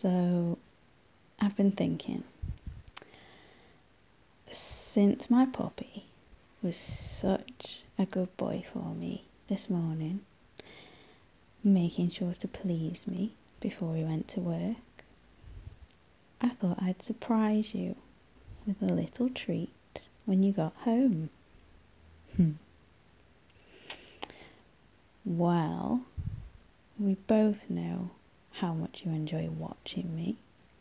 So, I've been thinking, since my puppy was such a good boy for me this morning, making sure to please me before he went to work, I thought I'd surprise you with a little treat when you got home. Well, we both know how much you enjoy watching me,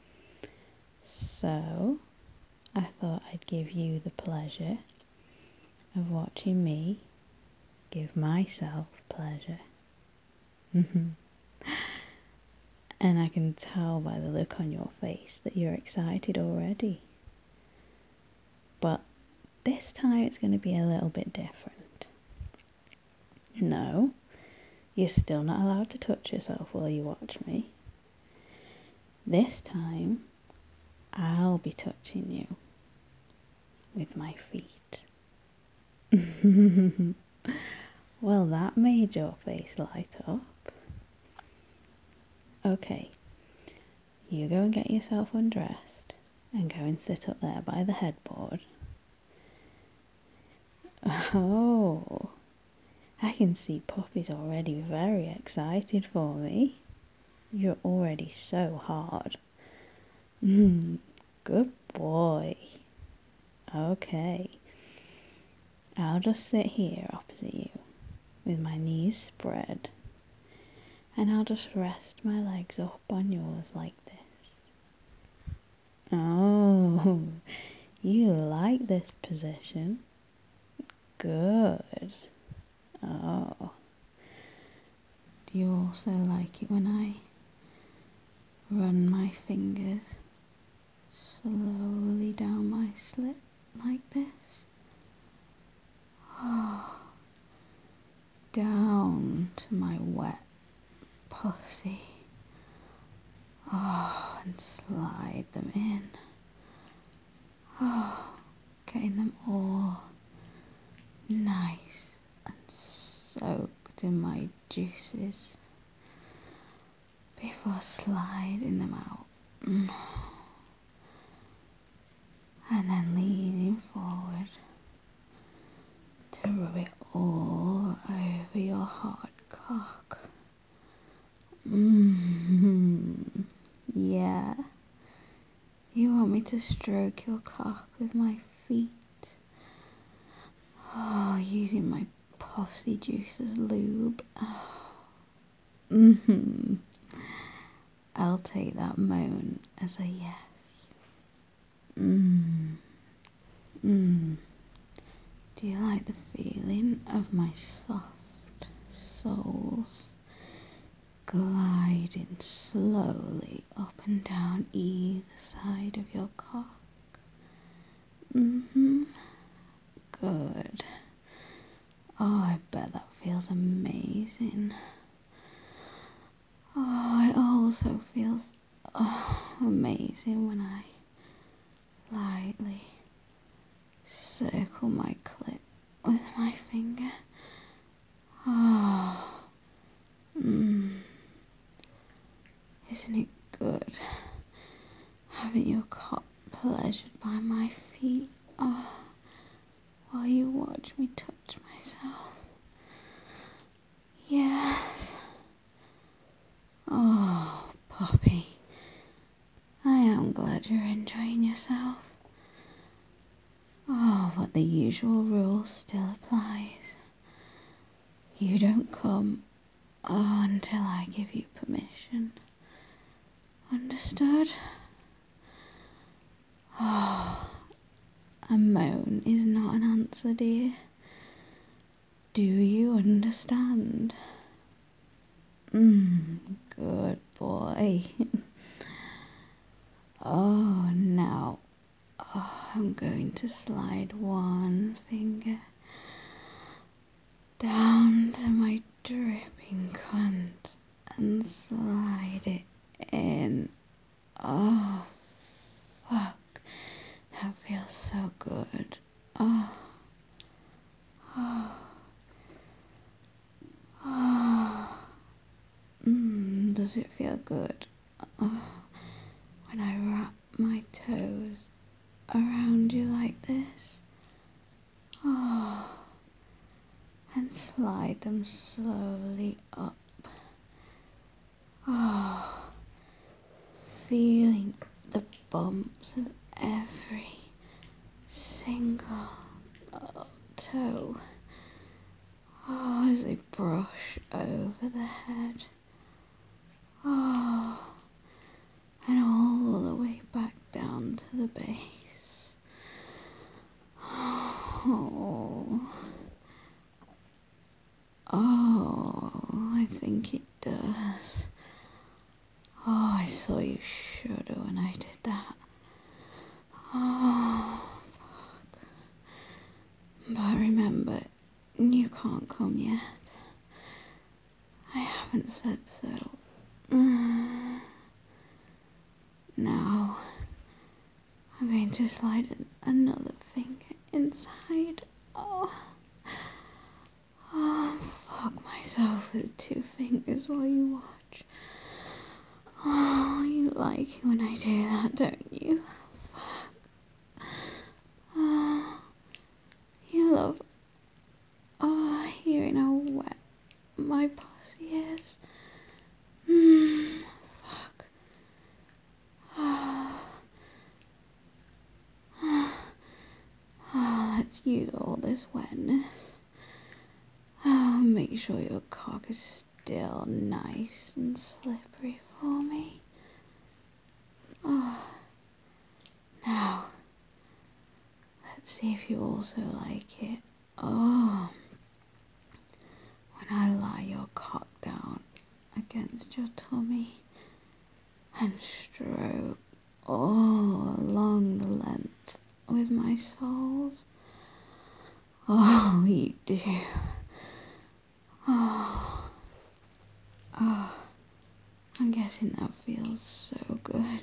so I thought I'd give you the pleasure of watching me give myself pleasure. And I can tell by the look on your face that you're excited already. But this time it's going to be a little bit different. No, you're still not allowed to touch yourself while you watch me. This time, I'll be touching you with my feet. Well, that made your face light up. Okay, you go and get yourself undressed and go and sit up there by the headboard. Oh, I can see Puppy's already very excited for me. You're already so hard. Good boy. Okay, I'll just sit here opposite you with my knees spread, and I'll just rest my legs up on yours like this. Oh, you like this position? Good. Oh, do you also like it when I run my fingers slowly down my slit like this? Oh, down to my wet pussy. Oh, and slide them in. Oh, getting them all nice and soaked in my juices before sliding them out. And then leaning forward to rub it all over your hard cock. Yeah. You want me to stroke your cock with my feet? Oh, using my pussy juice as lube. I'll take that moan as a yes. Do you like the feeling of my soft soles gliding slowly up and down either side of your cock? Good. Oh, I bet that feels amazing. Oh, it also feels amazing when I lightly circle my clit with my finger. Oh, isn't it good having your cock pleasured by my feet? Oh, while you watch me touch myself. Yes. Oh, Poppy, I am glad you're enjoying yourself. Oh, but the usual rule still applies. You don't come until I give you permission. Understood? Oh, a moan is not an answer, dear. Do you understand? Good boy. Oh, now I'm going to slide one finger down to my dripping cunt and slide it in. Oh, fuck. That feels so good. Oh. Does it feel good? Oh, when I wrap my toes around you like this. Oh, and slide them slowly up. Oh, feeling the bumps of every single toe. Oh, as they brush over the head. Oh, and all the way back down to the base. Oh, I think it does. Oh, I saw you shudder when I did that. Oh, fuck. But remember, you can't come yet. I haven't said so. Now, I'm going to slide another finger inside. Oh, fuck myself with 2 fingers while you watch. Oh, you like it when I do that, don't you? Fuck. Oh, you love hearing how wet my pussy is. Fuck. Let's use all this wetness. Oh, make sure your cock is still nice and slippery for me. Oh, now, let's see if you also like it. Oh, when I lie your cock down against your tummy and stroke all along the length with my soles. Oh, you do. Oh, I'm guessing that feels so good.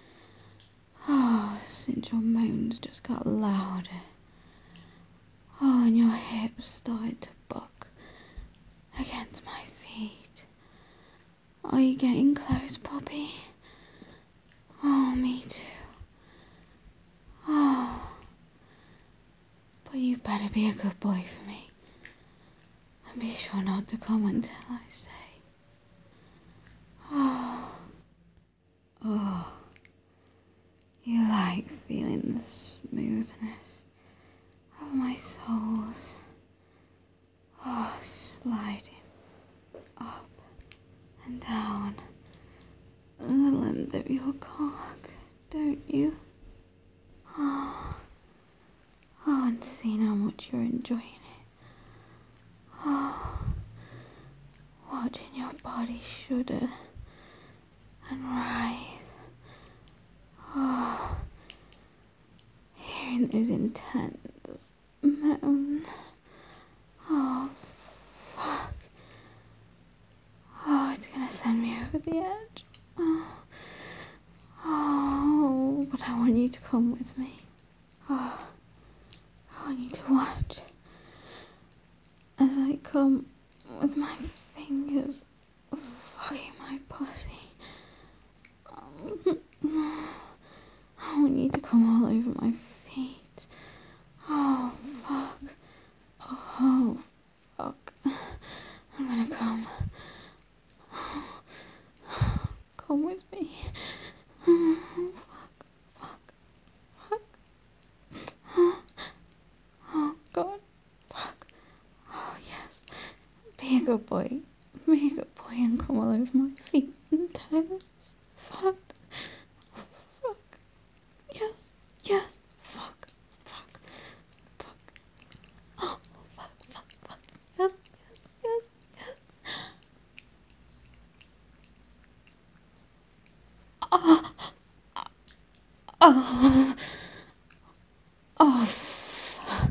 Oh, since your moans just got louder. Oh, and your hips started to buck against my feet. Are you getting close, puppy? Oh, me too. Oh, but you better be a good boy for me. And be sure not to come until I say. Oh, you like feeling the smoothness of my soles. Oh, sliding up and down the length of your cock, don't you? Oh, and seeing how much you're enjoying it. Oh, watching your body shudder and writhe. Oh, hearing those intense moans. Oh, fuck. Oh, it's gonna send me over the edge. Oh, but I want you to come with me. Oh, I want you to watch as I come with my fingers fucking my pussy. I want you to come all over my feet. Oh, fuck. Oh, fuck. I'm gonna come. Come with me. Fuck, fuck, fuck. Oh, God. Fuck. Oh, yes. Be a good boy. Be a good boy and come all over my feet and toes. Fuck. Fuck. Yes. Yes. Fuck. Fuck. Fuck. Oh, fuck, fuck, fuck. Yes, yes, yes, yes. Oh, oh, oh, fuck.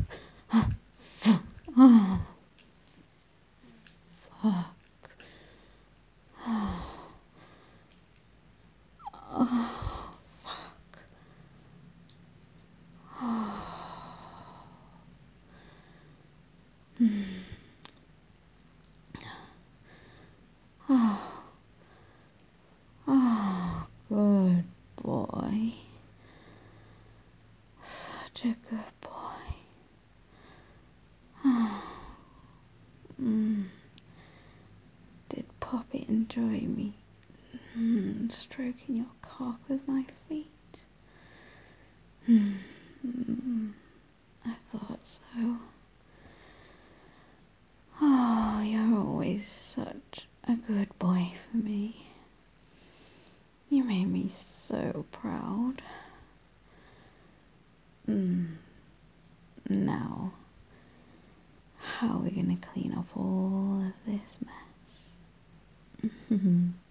Oh, fuck. Oh, fuck. Oh, good boy. enjoy me stroking your cock with my feet? I thought so. Oh, you're always such a good boy for me. You made me so proud. Now, how are we gonna clean up all of this mess?